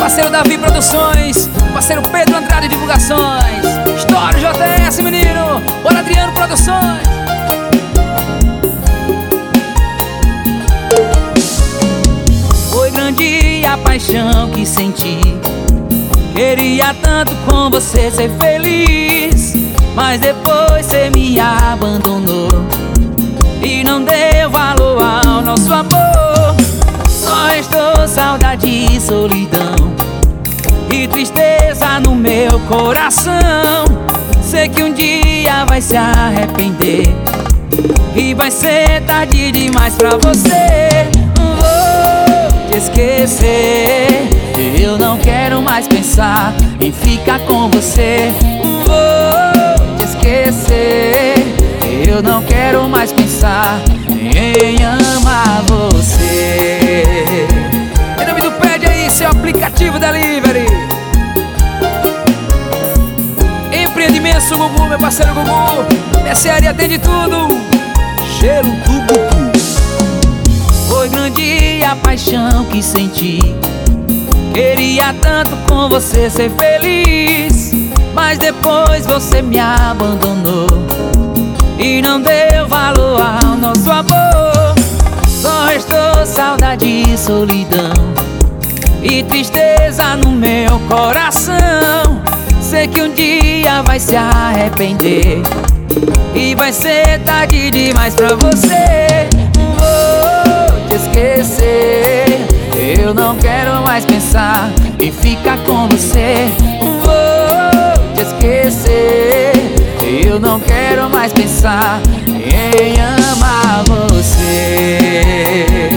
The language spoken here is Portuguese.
parceiro Davi Produções, parceiro Pedro Andrade Divulgações, História JS, menino, bora Adriano Produções. Foi grande a paixão que senti, queria tanto com você ser feliz, mas depois você me abandonou e não deu valor ao nosso amor. Só restou saudade e solidão e tristeza no meu coração. Sei que um dia vai se arrepender e vai ser tarde demais pra você. Vou te esquecer, eu não quero mais pensar em ficar com você. Vou te esquecer, eu não quero mais pensar em amar você. Em nome do Pede aí, seu aplicativo delivery. Empreendimento Gugu, meu parceiro Gugu, mercearia atende tudo. Cheiro do Gugu. Foi grande a paixão que senti, queria tanto com você ser feliz, mas depois você me abandonou e não deu valor ao nosso amor. Só restou saudade e solidão e tristeza no meu coração. Sei que um dia vai se arrepender e vai ser tarde demais pra você. Vou te esquecer, eu não quero mais pensar em ficar com você. Vou te esquecer, eu não quero mais pensar em amar você.